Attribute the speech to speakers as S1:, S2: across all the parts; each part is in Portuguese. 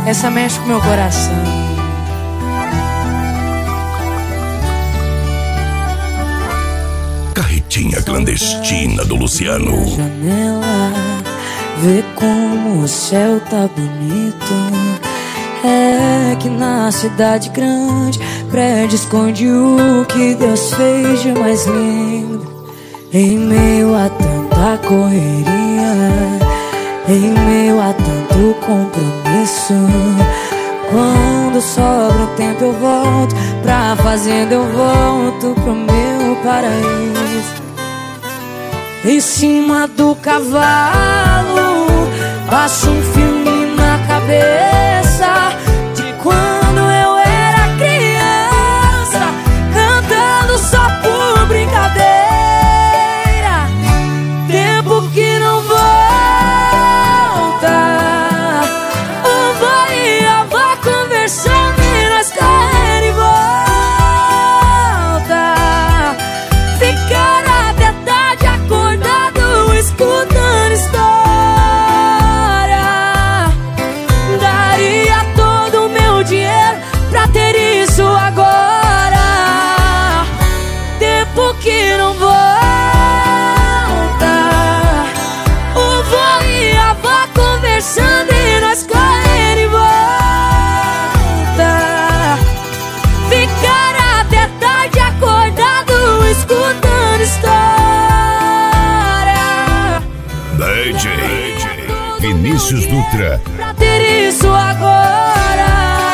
S1: essa mexe com meu coração.
S2: Carretinha clandestina do Luciano.
S3: Janela, vê como o céu tá bonito. É que na cidade grande prédio esconde o que Deus fez de mais lindo. Em meio a tanta correria, em meio a tanto compromisso, quando sobra um tempo eu volto pra fazenda, eu volto pro meu paraíso. Em cima do cavalo, passo um filme na cabeça de quando eu era criança, cantando só por brincadeira. Tempo que não volta, o vô e a avó conversando e nós correndo e volta. Ficar até tarde acordado escutando história. Daria todo o meu dinheiro pra ter isso agora. Tempo que não volta, o vô e a avó conversando e nós correndo e volta. Ficar até tarde acordado escutando história.
S2: DJ Vinícius Dutra.
S3: Pra ter isso agora.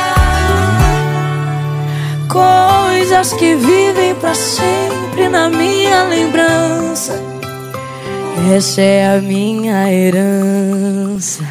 S3: Coisas que vivem pra sempre na minha lembrança. Essa é a minha herança.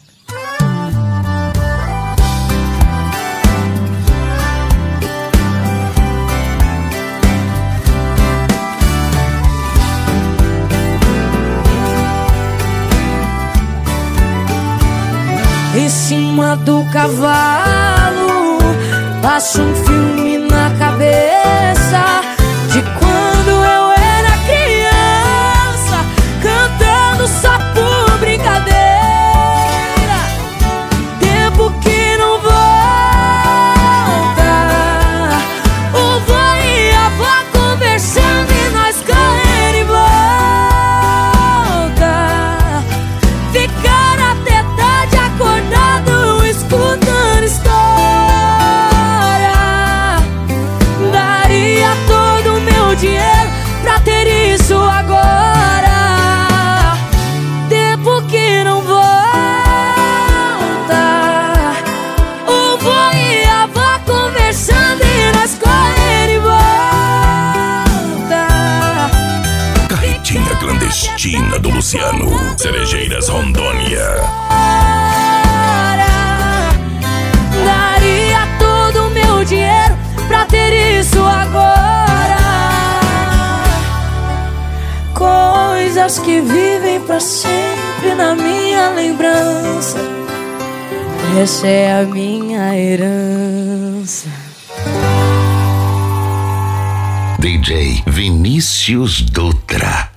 S3: Em cima do cavalo, passo um filme na cabeça de quando eu era criança, cantando só por brincadeira. Tempo que não volta, o vô e a avó conversando e nós correndo e volta. Ficar até tarde acordado escutando história. Daria todo o meu dinheiro pra ter isso agora. Tempo que não volta, o vô e a avó conversando e nós correndo e volta.
S2: Carretinha clandestina do Luciano. Cerejeiras, Rondônia.
S3: Daria todo o meu dinheiro pra ter isso agora. Coisas que vivem pra sempre na minha lembrança. Essa é a minha herança.
S2: DJ Vinícius Dutra.